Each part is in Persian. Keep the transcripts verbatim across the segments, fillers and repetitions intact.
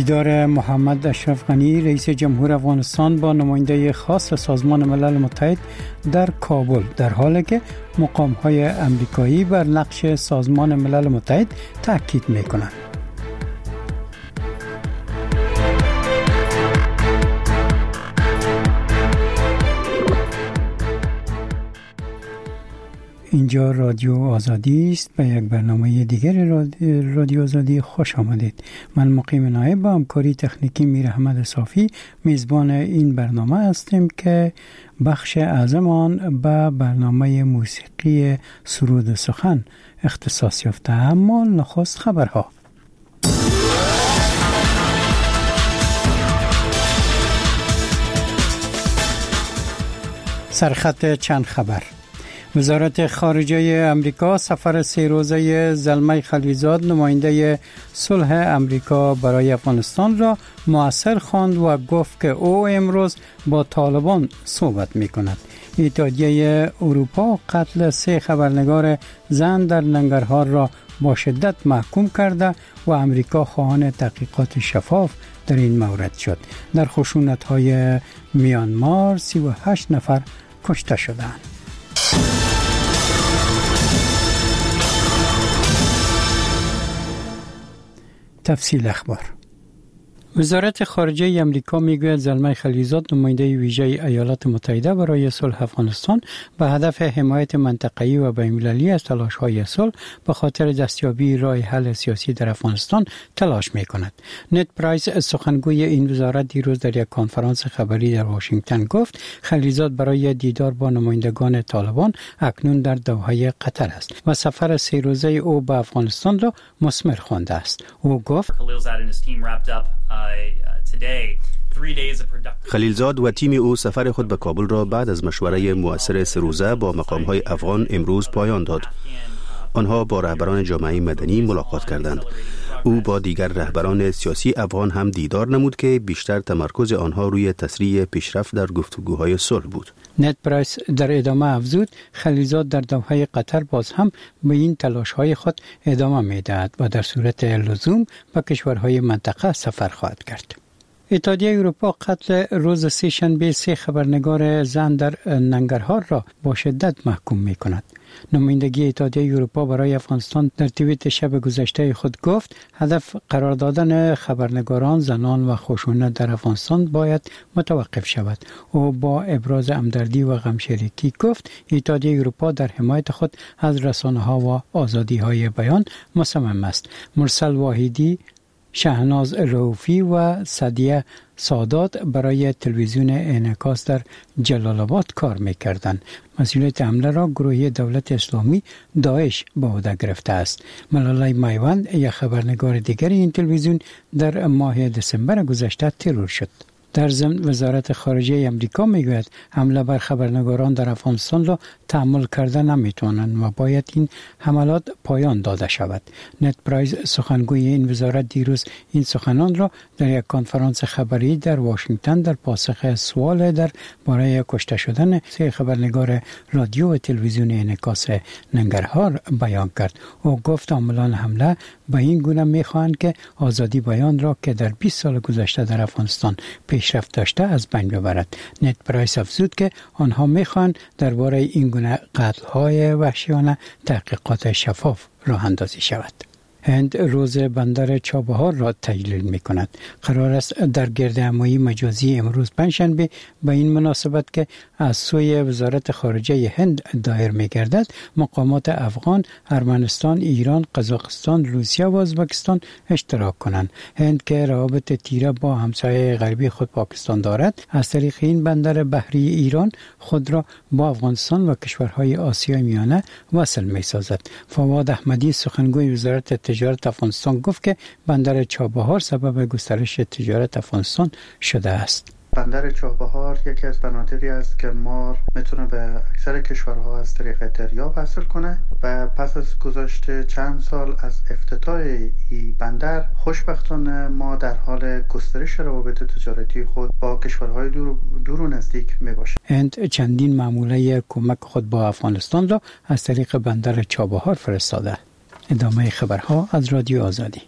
دیدار محمد اشرف غنی رئیس جمهور افغانستان با نماینده خاص سازمان ملل متحد در کابل در حالی که مقام‌های امریکایی بر نقش سازمان ملل متحد تاکید می‌کنند. اینجا رادیو آزادی است. به یک برنامه دیگر رادیو آزادی خوش آمدید. من مقیم نایب با همکاری تکنیکی میر احمد صافی میزبان این برنامه هستیم که بخش اعظم آن به برنامه موسیقی سرود سخن اختصاص یافته. اما نخست خبرها. سرخط چند خبر. وزارت خارجه امریکا سفر سه روزه زلمه خلیلزاد نماینده صلح امریکا برای افغانستان را مؤثر خواند و گفت که او امروز با طالبان صحبت می‌کند. اتحادیه اروپا قتل سه خبرنگار زن در ننگرهار را با شدت محکوم کرده و امریکا خواهان تحقیقات شفاف در این مورد شد. در خشونت‌های میانمار سی و هشت نفر کشته شدند. تفصیل اخبار. وزارت خارجه امریکا میگوید زلمه خلیلزاد نماینده ویژه ایالات متحده برای صلح افغانستان به هدف حمایت منطقه‌ای و بین‌المللی از تلاش‌های صلح به خاطر دستیابی راه حل سیاسی در افغانستان تلاش می‌کند. نت پرایس سخنگوی این وزارت دیروز در یک کنفرانس خبری در واشنگتن گفت خلیلزاد برای دیدار با نمایندگان طالبان اکنون در دوحه قطر است و سفر سه روزه او به افغانستان را مثمر خوانده است. او گفت خلیلزاد و تیم او سفر خود به کابل را بعد از مشوره مؤثر سه روزه با مقام‌های افغان امروز پایان داد. آنها با رهبران جامعه مدنی ملاقات کردند. او با دیگر رهبران سیاسی افغان هم دیدار نمود که بیشتر تمرکز آنها روی تسریع پیشرفت در گفتگوهای صلح بود. نت پرایس در ادامه افزود خلیلزاد در دوحه قطر باز هم به این تلاش‌های خود ادامه می‌دهد و در صورت لزوم به کشورهای منطقه سفر خواهد کرد. اتحادیه اروپا قتل روز سه شنبه سه خبرنگار زن در ننگرهار را با شدت محکوم می‌کند. نمایندگی اتحادیه اروپا برای افغانستان در توییت شب گذشته خود گفت هدف قرار دادن خبرنگاران زنان و خشونت در افغانستان باید متوقف شود. او با ابراز همدردی و غمشریکی گفت اتحادیه اروپا در حمایت خود از رسانه‌ها و آزادی‌های بیان مصمم است. مرسل واحدی، شهناز رؤوفی و سعدیه سادات برای تلویزیون انعکاس در جلال آباد کار می‌کردند. مسئولیت حمله را گروه دولت اسلامی داعش به عهده گرفته است. ملالای میوند یک خبرنگار دیگر این تلویزیون در ماه دسامبر گذشته ترور شد. در ضمن وزارت خارجه امریکا میگوید حمله بر خبرنگاران در افغانستان را تحمل کرده نمیتوانند و باید این حملات پایان داده شود. نت پرایس سخنگوی این وزارت دیروز این سخنان را در یک کنفرانس خبری در واشنگتن در پاسخ سوال در باره کشته شدن سه خبرنگار رادیو و تلویزیون انعکاس ننگرهار بیان کرد. او گفت عاملان حمله به این گونه میخواهند که آزادی بیان را که در بیست سال گذشته در افغانستان پیشرفت داشته از بین ببرد. نت پرایس افزود که آنها میخواهند درباره این گونه قتل‌های وحشیانه تحقیقات شفاف راه اندازی شود. هند روز بندر چابهار را تجلیل می کند. قرار است در گردهمایی مجازی امروز پنجشنبه به این مناسبت که از سوی وزارت خارجه هند دایر می گردد مقامات افغان، ارمنستان، ایران، قزاقستان، روسیه و ازبکستان اشتراک کنند. هند که روابط تیره با همسایه غربی خود پاکستان دارد از طریق این بندر بحری ایران خود را با افغانستان و کشورهای آسیای میانه وصل می سازد. فواد احمدی سخنگوی وزارت تجارت افغانستان گفت که بندر چابهار سبب گسترش تجارت افغانستان شده است. بندر چابهار یکی از بنادری است که مار میتونه به اکثر کشورها از طریق دریاب وصل کنه و پس از گذشت چند سال از افتتاح این بندر خوشبختانه ما در حال گسترش روابط تجارتی خود با کشورهای دور, دور و نزدیک میباشیم. هند چندین معامله کمک خود با افغانستان را از طریق بندر چابهار فرستاده. ادامه خبرها از رادیو آزادی.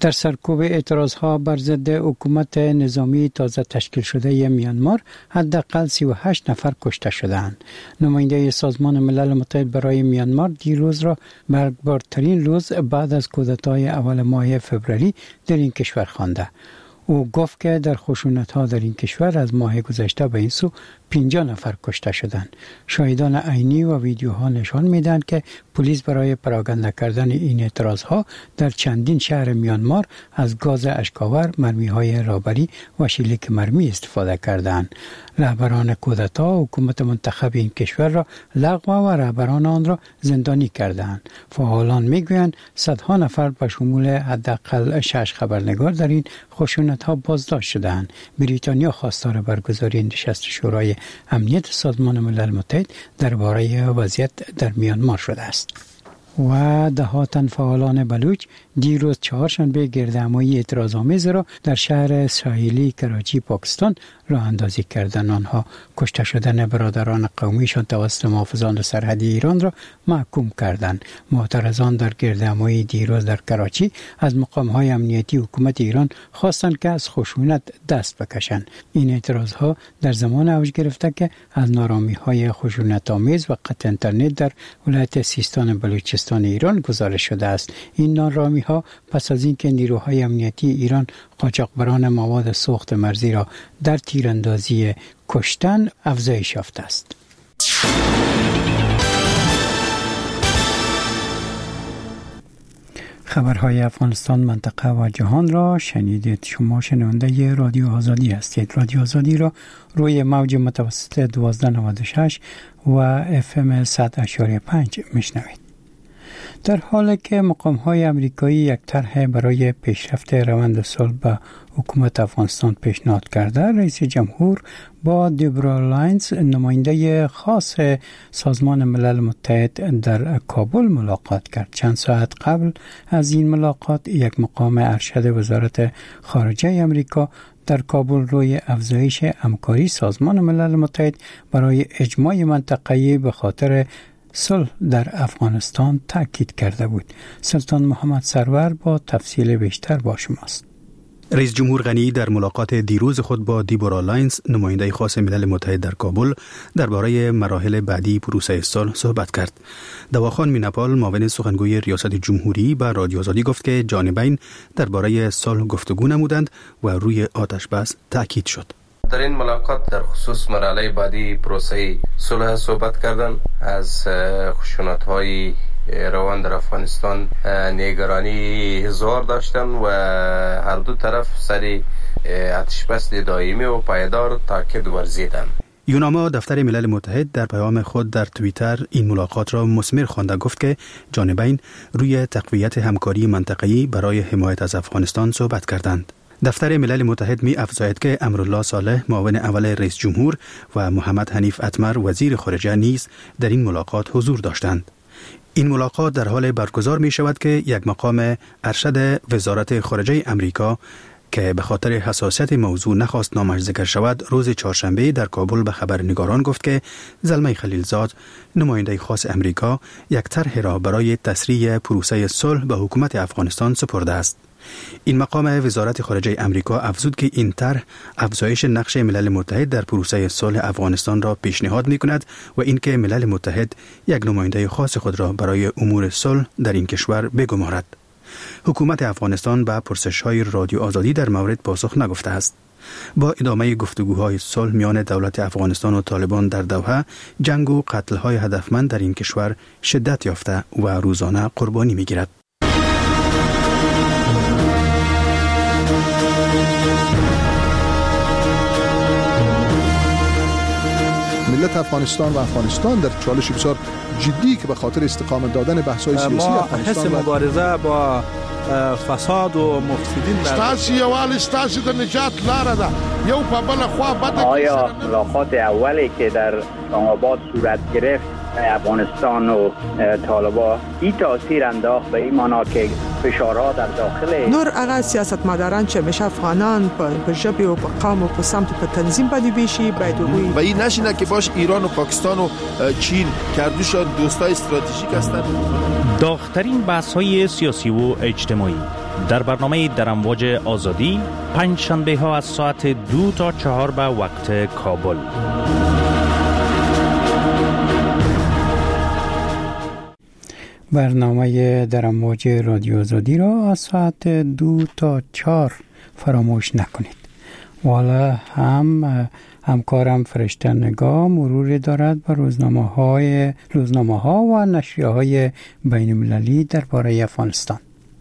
در سرکوب اعتراضها بر ضد حکومت نظامی تازه تشکیل شده میانمار حداقل سی و هشت نفر کشته شدند. نماینده سازمان ملل متحد برای میانمار دیروز را مرگبارترین روز بعد از کودتای اول ماه فوریه در این کشور خوانده. او گفت که در خشونت‌ها در این کشور از ماه گذشته به این سو پنجاه نفر کشته شدند. شاهدان عینی و ویدیوها نشان میدهند که پلیس برای پراکنده کردن این اعتراضها در چندین شهر میانمار از گاز اشک‌آور، مرمی‌های رابری و شلیک مرمی استفاده کردند. رهبران کودتا حکومت منتخب این کشور را لغو و رهبران آن را زندانی کردند. فعالان میگویند صدها نفر به شمول حداقل شش خبرنگار در این خشونت‌ها بازداشت شدند. بریتانیا خواستار برگزاری نشست شورای امنیت سازمان ملل متحد درباره وضعیت در میانمار شده است. و ده تن فعالان بلوچ دیروز چهارشنبه گردهمایی اعتراض‌آمیز را در شهر ساحلی کراچی پاکستان راه اندازی کردند. آنها کشته شدن برادران قومیشان توسط محافظان سرحدی ایران را محکوم کردند. معترضان در گردهمایی دیروز در کراچی از مقام‌های امنیتی حکومت ایران خواستند که از خشونت دست بکشند. این اعتراض‌ها در زمان اوج گرفته که از نارامی‌های خشونت‌آمیز و قطع اینترنت در ولایت سیستان بلوچستان ایران گزارش شده است. این نارامی‌ها پس از اینکه نیروهای امنیتی ایران قاچاقبران مواد سوخت مرزی را در تیراندازی کشتن افزایش یافته است. خبرهای افغانستان، منطقه و جهان را شنیدید. شما شنونده رادیو آزادی هستید. رادیو آزادی را روی موج متوسط دوازده نود و شش و اف ام صد و پنج میشنوید. در حالی که مقام‌های آمریکایی یک طرح برای پیشرفت روند صلح به حکومت افغانستان پیشنهاد کرده، رئیس جمهور با دیبرا لاینز، نماینده خاص سازمان ملل متحد در کابل ملاقات کرد. چند ساعت قبل از این ملاقات یک مقام ارشد وزارت خارجه آمریکا در کابل روی افزایش همکاری سازمان ملل متحد برای اجماع منطقه‌ای به خاطر صلح در افغانستان تاکید کرده بود. سلطان محمد سرور با تفصیل بیشتر با شماست. رئیس جمهور غنی در ملاقات دیروز خود با دیبورا لاینز، نماینده خاص ملل متحد در کابل، درباره مراحل بعدی پروسه صلح صحبت کرد. دواخان میناپال، معاون سخنگوی ریاست جمهوری، به رادیو آزادی گفت که جانبین درباره صلح گفتگو نمودند و روی آتش بس تاکید شد. در این ملاقات در خصوص مرحله بعدی پروسه صلح صحبت کردند. از خشونت‌های روان در افغانستان نگرانی هزار داشتن و هر دو طرف سر آتش بس دائمی و پایدار تاکید ورزیدند. یوناما دفتر ملل متحد در پیام خود در توییتر این ملاقات را مثمر خوانده، گفت که جانبین روی تقویت همکاری منطقه‌ای برای حمایت از افغانستان صحبت کردند. دفتر ملل متحد می افزاید که امرالله صالح، معاون اول رئیس جمهور، و محمد حنیف اتمر، وزیر خارجه، نیز در این ملاقات حضور داشتند. این ملاقات در حال برگزار می شود که یک مقام ارشد وزارت خارجه امریکا که به خاطر حساسیت موضوع نخواست نامش ذکر شود، روز چهارشنبه در کابل به خبرنگاران گفت که زلمه خلیلزاد، نماینده خاص امریکا، یک طرح را برای تسریع پروسه صلح به حکومت افغانستان سپرده است. این مقام وزارت خارجه امریکا افزود که این طرح افزایش نقش ملل متحد در پروسه صلح افغانستان را پیشنهاد می کند و اینکه ملل متحد یک نماینده خاص خود را برای امور صلح در این کشور بگمارد. حکومت افغانستان به پرسش‌های رادیو آزادی در مورد پاسخ نگفته است. با ادامه گفتگوهای صلح میان دولت افغانستان و طالبان در دوحه، جنگ و قتل‌های هدفمند در این کشور شدت یافته و روزانه قربانی می‌گیرد. ملت افغانستان و افغانستان در چالش بسیار جدی که به خاطر استقامت دادن بحث‌های سیاسی افغانستان ما حس مبارزه با فساد و مفسدین ستاسي یوال ستاسي د نجات لار ده یو په بل خوا بده. آیا ملاقات اولی که در اسلام آباد صورت گرفت افغانستان و طالبان این تاثیر انداخت به این معنا که فشارها در داخل نور هغه سیاستمداران چې همیشه افغانان په ژبې او په قوم او په سمت په تنظیم باندې بیشي باید وګوري و این نشینه که باش ایران و پاکستان و چین کردوشان دوستای استراتژیک هستند. داغ‌ترین بحث‌های سیاسی و اجتماعی در برنامه در امواج آزادی پنج شنبه ها از ساعت دو تا چهار به وقت کابل. برنامه در امواج رادیو آزادی را از ساعت دو تا چهار فراموش نکنید. والا هم همکارم فرشته نگاه مرور دارد به روزنامه های روزنامه ها و نشریه های بین المللی درباره افغانستان.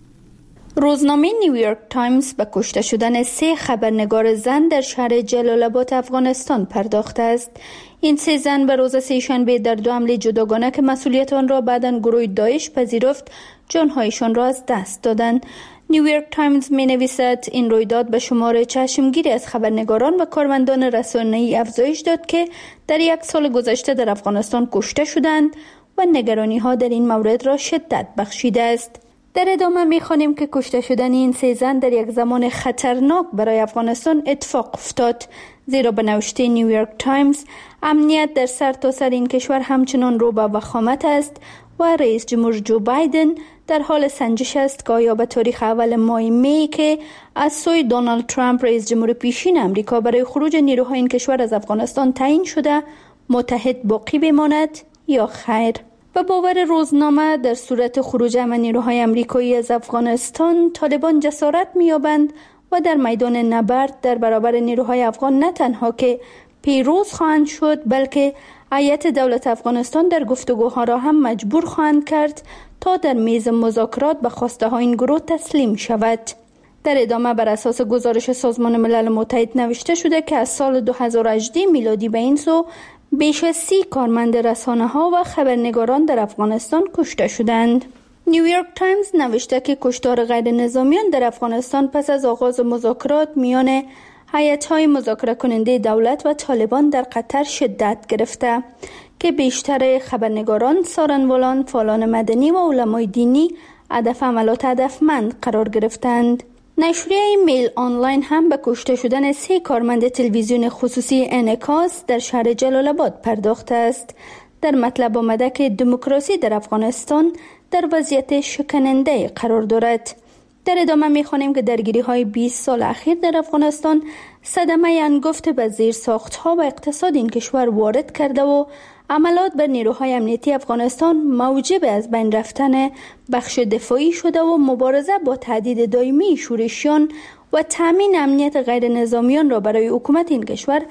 روزنامه نیویورک تایمز به کشته شدن سه خبرنگار زن در شهر جلال آباد افغانستان پرداخته است. این سه زن به روز سه‌شنبه در دو حمله جداگانه که مسئولیت آن را بعداً گروه داعش پذیرفت جانهایشان را از دست دادند. نیویورک تایمز می نویسد این رویداد به شمار چشمگیری از خبرنگاران و کارمندان رسانه‌ای افزایش داد که در یک سال گذشته در افغانستان کشته شدند و نگرانی ها در این مورد را شدت بخشیده است. در ادامه می خوانیم که کشته شدن این سه زن در یک زمان خطرناک برای افغانستان اتفاق افتاد، زیرا به نوشته نیویورک تایمز امنیت در سرتاسر این کشور همچنان رو به وخامت است و رئیس جمهور جو بایدن در حال سنجش است که آیا به تاریخ اول ماه می که از سوی دونالد ترامپ رئیس جمهور پیشین امریکا برای خروج نیروهای این کشور از افغانستان تعیین شده متحد باقی بماند یا خیر. به باور روزنامه در صورت خروج همه نیروهای امریکایی از افغانستان طالبان جسارت می‌یابند و در میدان نبرد در برابر نیروهای افغان نه تنها که پیروز خواهند شد بلکه هیئت دولت افغانستان در گفتگوها را هم مجبور خواهند کرد تا در میز مذاکرات به خواسته های این گروه تسلیم شود. در ادامه بر اساس گزارش سازمان ملل متحد نوشته شده که از سال دو هزار و هجده میلادی به این سو بیش از سی کارمند رسانه ها و خبرنگاران در افغانستان کشته شدند. نیویورک تایمز نوشته که کشتار غیر نظامیان در افغانستان پس از آغاز مذاکرات میان هیئت‌های مذاکره کننده دولت و طالبان در قطر شدت گرفته که بیشتر خبرنگاران، سارنوالان، فعالان مدنی و علمای دینی هدف عملات هدفمند قرار گرفتند. نشریه میل آنلاین هم به کشته شدن سه کارمند تلویزیون خصوصی انعکاس در شهر جلال آباد پرداخته است. در مطلب آمده که دموکراسی در افغانستان در وضعیت شکننده قرار دارد. در ادامه می‌خوانیم که درگیری‌های بیست سال اخیر در افغانستان صدمه انگفت به زیرساخت‌ها و اقتصاد این کشور وارد کرده و عملات بر نیروهای امنیتی افغانستان موجب از بین رفتن بخش دفاعی شده و مبارزه با تهدید دائمی شورشیان و تامین امنیت غیر نظامیان را برای حکومت این کشور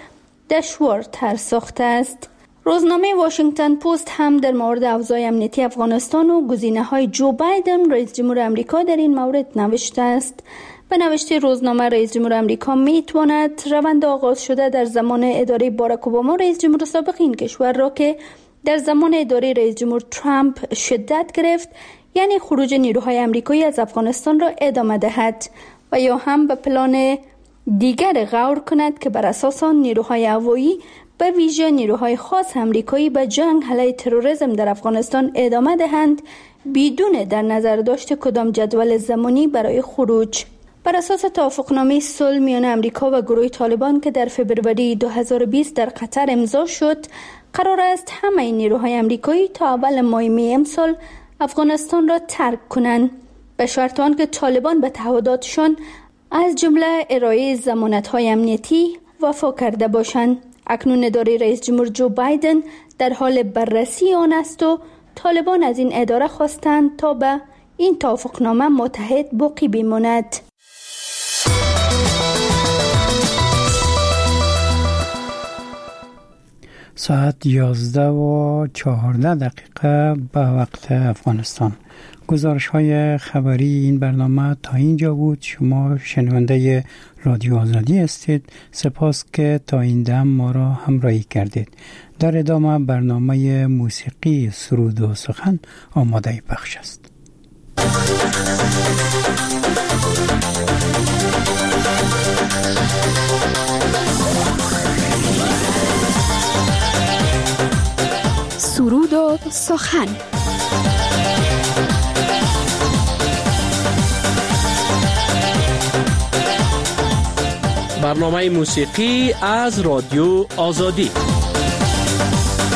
دشوارتر ساخته است. روزنامه واشنگتن پست هم در مورد اوضاع امنیتی افغانستان و گزینه‌های جو بایدن رئیس جمهور آمریکا در این مورد نوشته است. به نوشته روزنامه رئیس جمهور آمریکا میتواند روند آغاز شده در زمان اداره باراک اوباما رئیس جمهور سابق این کشور را که در زمان اداره رئیس جمهور ترامپ شدت گرفت، یعنی خروج نیروهای آمریکایی از افغانستان را ادامه دهد و یا هم به پلان دیگر غور کند که بر اساس آن نیروهای هوایی به ویژه نیروهای خاص آمریکایی به جنگ علیه تروریسم در افغانستان ادامه دهند بدون در نظر داشت کدام جدول زمانی برای خروج. بر اساس توافقنامه صلح میان آمریکا و گروه طالبان که در فوریه دو هزار و بیست در قطر امضا شد، قرار است همه نیروهای آمریکایی تا اول ماه می امسال افغانستان را ترک کنند به شرط آنکه طالبان به تعهداتشان از جمله ارائه ضمانت‌های امنیتی وفا کرده باشند. اکنون اداره رئیس جمهور جو بایدن در حال بررسی آن است و طالبان از این اداره خواستند تا به این توافقنامه متحد باقی بماند. ساعت یازده و چهارده دقیقه به وقت افغانستان. گزارش های خبری این برنامه تا اینجا بود. شما شنونده رادیو آزادی هستید. سپاس که تا این دم ما را همراهی کردید. در ادامه برنامه موسیقی سرود و سخن آماده پخش است. سرود و سخن. برنامه موسیقی از رادیو آزادی.